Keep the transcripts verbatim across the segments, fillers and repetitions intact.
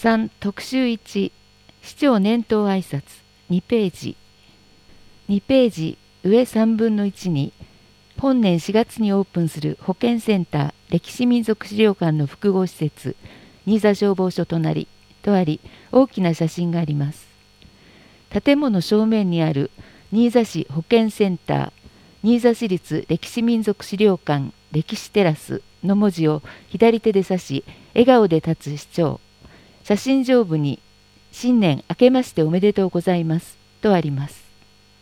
さん特集いち市長年頭挨拶にページにページ上さんぶんのいちに本年しがつにオープンする保健センター歴史民俗資料館の複合施設新座消防署隣とあり大きな写真があります。建物正面にある新座市保健センター新座市立歴史民俗資料館歴史テラスの文字を左手で指し笑顔で立つ市長。写真上部に新年明けましておめでとうございますとあります。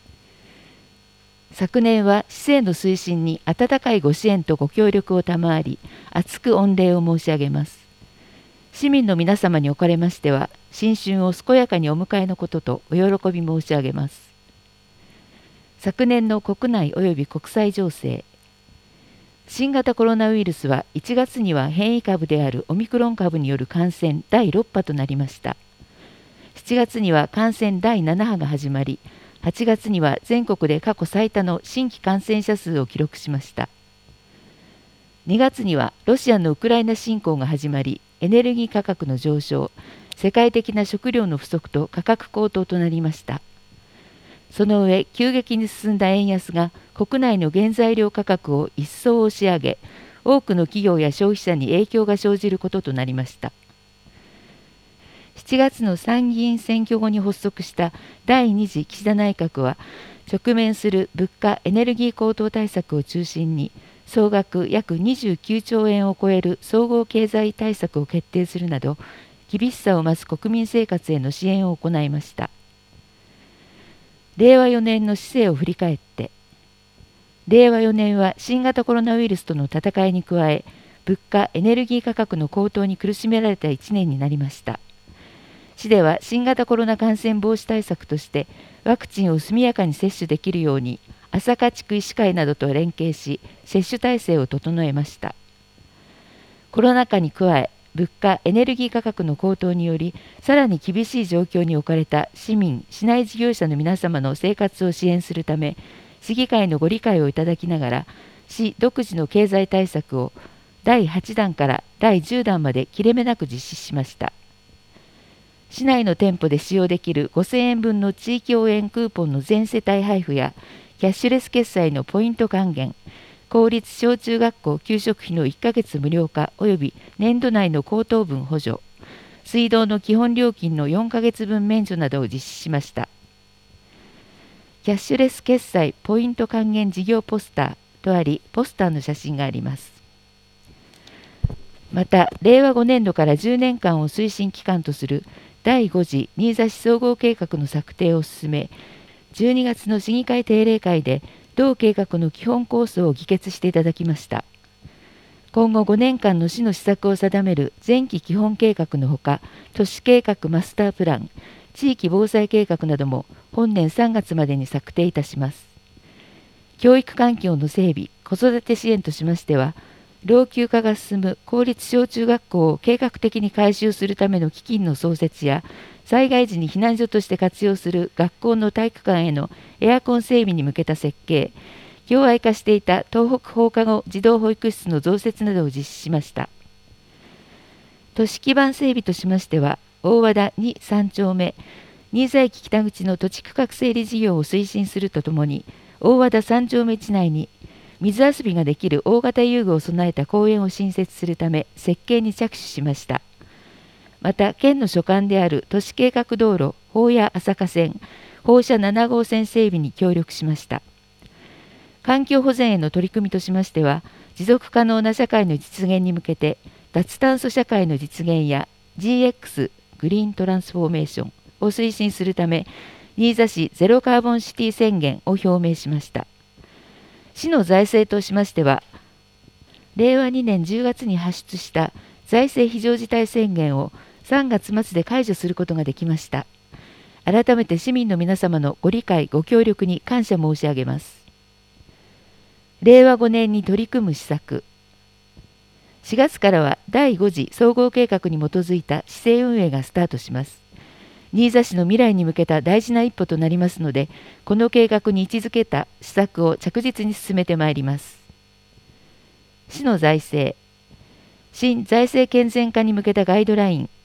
昨年は市政の推進に温かいご支援とご協力を賜り厚く御礼を申し上げます。市民の皆様におかれましては新春を健やかにお迎えのこととお喜び申し上げます。昨年の国内及び国際情勢。新型コロナウイルスはいちがつには変異株であるオミクロン株による感染だいろく波となりました。しちがつには感染だいなな波が始まり、はちがつには全国で過去最多の新規感染者数を記録しました。にがつにはロシアのウクライナ侵攻が始まり、エネルギー価格の上昇、世界的な食料の不足と価格高騰となりました。その上、急激に進んだ円安が国内の原材料価格を一層押し上げ、多くの企業や消費者に影響が生じることとなりました。しちがつの参議院選挙後に発足しただいに次岸田内閣は、直面する物価・エネルギー高騰対策を中心に、総額約にじゅうきゅうちょうえんを超える総合経済対策を決定するなど、厳しさを増す国民生活への支援を行いました。れいわよねんの市政を振り返って、れいわよねんは新型コロナウイルスとの戦いに加え、物価・エネルギー価格の高騰に苦しめられたいちねんになりました。市では新型コロナ感染防止対策として、ワクチンを速やかに接種できるように、朝霞地区医師会などと連携し、接種体制を整えました。コロナ禍に加え、物価・エネルギー価格の高騰により、さらに厳しい状況に置かれた市民・市内事業者の皆様の生活を支援するため、市議会のご理解をいただきながら、市独自の経済対策をだいはちだんからだいじゅうだんまで切れ目なく実施しました。市内の店舗で使用できるごせんえんぶんの地域応援クーポンの全世帯配布や、キャッシュレス決済のポイント還元、公立小中学校給食費のいっかげつ無料化及び年度内の高騰分補助、水道の基本料金のよんかげつぶん免除などを実施しました。キャッシュレス決済ポイント還元事業ポスターとあり、ポスターの写真があります。また、れいわごねんどからじゅうねんかんを推進期間とするだいご次新座市総合計画の策定を進め、じゅうにがつの市議会定例会で同計画の基本構想を議決していただきました。今後ごねんかんの市の施策を定める前期基本計画のほか、都市計画マスタープラン、地域防災計画なども本年さんがつまでに策定いたします。教育環境の整備、子育て支援としましては、老朽化が進む公立小中学校を計画的に改修するための基金の創設や、災害時に避難所として活用する学校の体育館へのエアコン整備に向けた設計、狭隘化していた東北放課後児童保育室の増設などを実施しました。都市基盤整備としましては、大和田にさんちょうめ、新座駅北口の土地区画整理事業を推進するとともに、大和田さんちょうめ地内に水遊びができる大型遊具を備えた公園を新設するため設計に着手しました。また、県の所管である都市計画道路保谷朝霞線、放射ななごうせん整備に協力しました。環境保全への取り組みとしましては、持続可能な社会の実現に向けて、脱炭素社会の実現や ジーエックス グリーントランスフォーメーションを推進するため、新座市ゼロカーボンシティ宣言を表明しました。市の財政としましては、れいわにねんじゅうがつに発出した財政非常事態宣言をさんがつまつで解除することができました。改めて市民の皆様のご理解、ご協力に感謝申し上げます。れいわごねんに取り組む施策。しがつからはだいご次総合計画に基づいた市政運営がスタートします。新座市の未来に向けた大事な一歩となりますので、この計画に位置づけた施策を着実に進めてまいります。市の財政。新財政健全化に向けたガイドライン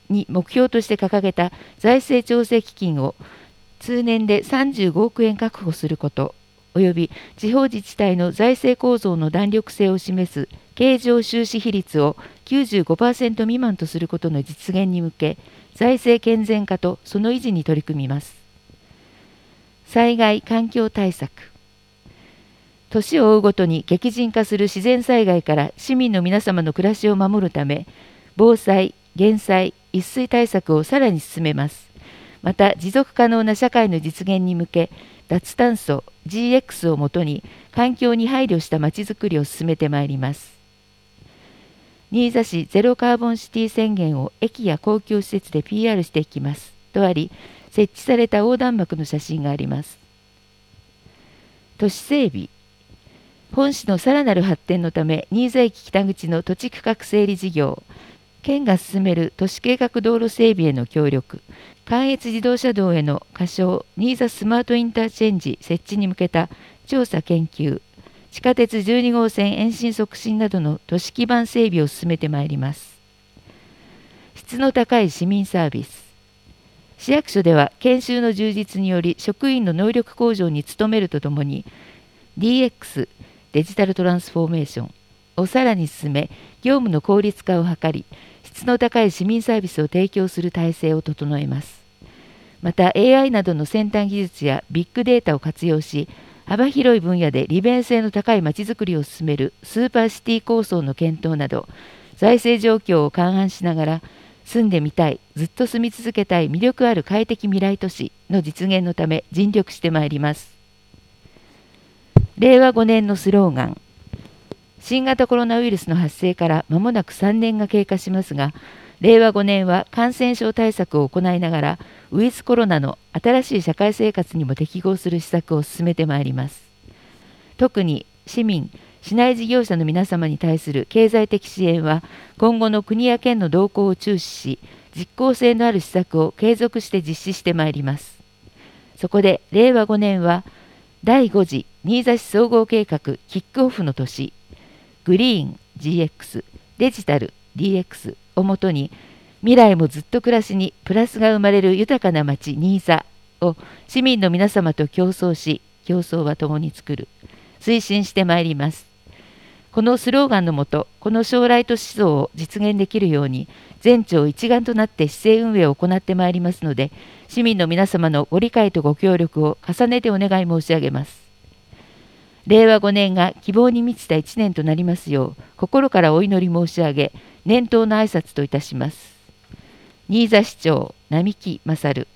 に目標として掲げた財政調整基金を通年でさんじゅうごおくえん確保すること、および地方自治体の財政構造の弾力性を示す経常収支比率を きゅうじゅうごパーセント 未満とすることの実現に向け、財政健全化とその維持に取り組みます。災害・環境対策。年を追うごとに激甚化する自然災害から市民の皆様の暮らしを守るため、防災・減災・一水対策をさらに進めます。また、持続可能な社会の実現に向け、脱炭素 ジーエックス をもとに環境に配慮したまちづくりを進めてまいります。新座市ゼロカーボンシティ宣言を駅や公共施設で ピーアール していきますとあり、設置された横断幕の写真があります。都市整備。本市のさらなる発展のため、新座駅北口の土地区画整理事業、県が進める都市計画道路整備への協力、関越自動車道への仮称新座スマートインターチェンジ設置に向けた調査研究、地下鉄じゅうにごうせん延伸促進などの都市基盤整備を進めてまいります。質の高い市民サービス。市役所では研修の充実により職員の能力向上に努めるとともに ディーエックス デジタルトランスフォーメーションをさらに進め、業務の効率化を図り、質の高い市民サービスを提供する体制を整えます。また エーアイ などの先端技術やビッグデータを活用し、幅広い分野で利便性の高いまちづくりを進めるスーパーシティ構想の検討など、財政状況を勘案しながら、住んでみたい、ずっと住み続けたい魅力ある快適未来都市の実現のため尽力してまいります。れいわごねんのスローガン。新型コロナウイルスの発生から間もなくさんねんが経過しますが、れいわごねんは感染症対策を行いながら、ウィズコロナの新しい社会生活にも適合する施策を進めてまいります。特に市民、市内事業者の皆様に対する経済的支援は、今後の国や県の動向を注視し、実効性のある施策を継続して実施してまいります。そこで、れいわごねんは、だいご次新座市総合計画キックオフの年、グリーン ジーエックス、デジタル ディーエックス をもとに、未来もずっと暮らしにプラスが生まれる豊かな街新座を市民の皆様と競争し、競争は共に作る、推進してまいります。このスローガンのもと、この将来都市像を実現できるように、全庁一丸となって市政運営を行ってまいりますので、市民の皆様のご理解とご協力を重ねてお願い申し上げます。れいわごねんが希望に満ちたいちねんとなりますよう、心からお祈り申し上げ、年頭の挨拶といたします。新座市長、並木勝。